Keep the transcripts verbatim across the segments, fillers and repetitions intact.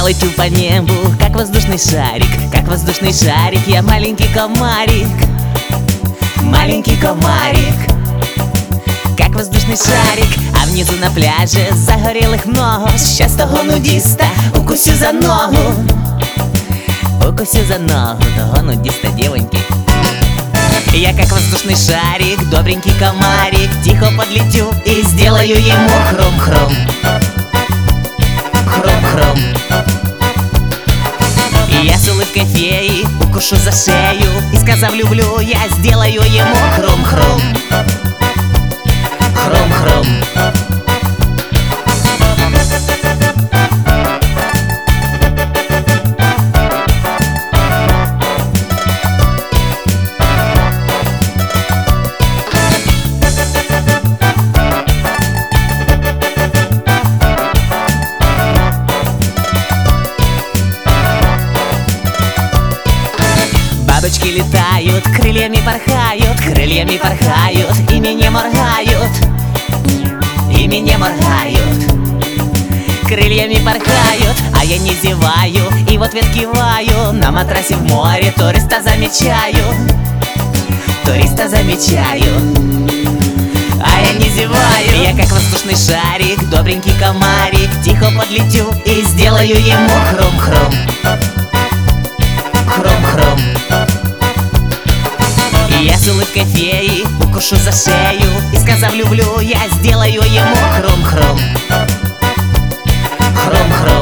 лечу по небу, как воздушный шарик, как воздушный шарик. Я маленький комарик, маленький комарик, как воздушный шарик. А внизу на пляже загорелых много. Щас того нудиста укусю за ногу, укусю за ногу того нудиста, девоньки. Я как воздушный шарик, добренький комарик, тихо подлетю и сделаю ему хром-хром, хром-хром. И я с улыбкой феи укушу за шею и, сказав люблю, я сделаю ему хром-хром, хром-хром. Бабочки летают, крыльями порхают, крыльями порхают, ими не моргают, ими не моргают. Крыльями порхают, а я не зеваю и в ответ киваю. На матрасе в море туриста замечаю, туриста замечаю, а я не зеваю. Я как воздушный шарик, добренький комарик, тихо подлетю и сделаю ему хром-хром, хром-хром. И я с улыбкой феи укушу за шею и, сказав люблю, я сделаю ему хром-хром, хром-хром.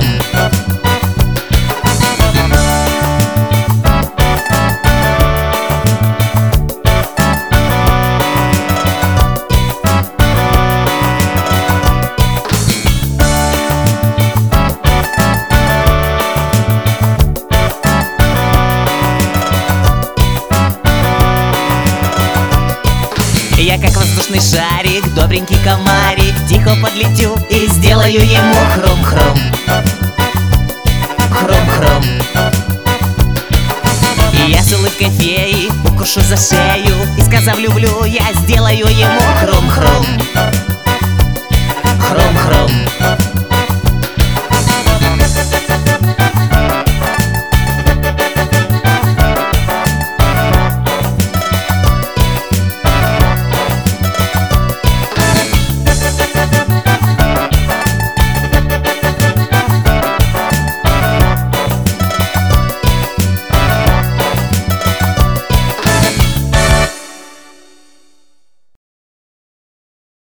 Я как воздушный шарик, добренький комарик, тихо подлетю и сделаю ему хром-хром, хром-хром. И я с улыбкой феи укушу за шею и, сказав люблю, я сделаю ему хром-хром, хром-хром.